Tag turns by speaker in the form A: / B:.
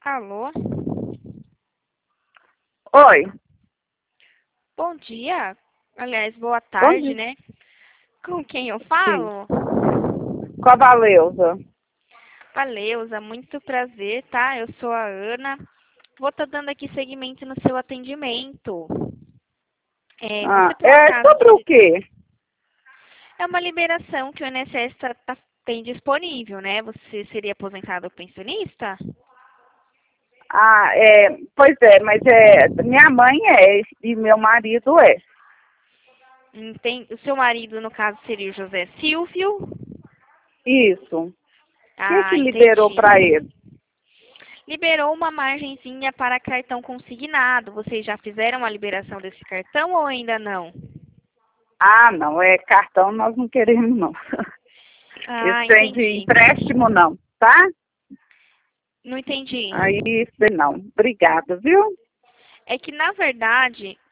A: Alô?
B: Oi,
A: Bom dia. Aliás, boa
B: bom
A: tarde,
B: dia.
A: né? Com quem eu
B: Sim,
A: falo?
B: com a Valeuza.
A: Valeuza, muito prazer, tá? Eu sou a Ana. Vou estar dando aqui seguimento no seu atendimento. Você por
B: É
A: acaso
B: sobre o quê?
A: é uma liberação que o INSS tem disponível, né? Você seria aposentado ou pensionista?
B: Pois é, mas minha mãe é e meu marido é.
A: O seu marido, no caso, seria o José Silvio?
B: Isso. O que
A: Ah,
B: liberou
A: entendi.
B: para ele?
A: Liberou uma margenzinha para cartão consignado. Vocês já fizeram a liberação desse cartão ou ainda não?
B: Ah, não, é cartão nós não queremos não. Esse
A: Ah,
B: trem de
A: entendi.
B: empréstimo não, tá?
A: Não entendi.
B: Aí, não. Obrigada, viu?
A: É que, na verdade,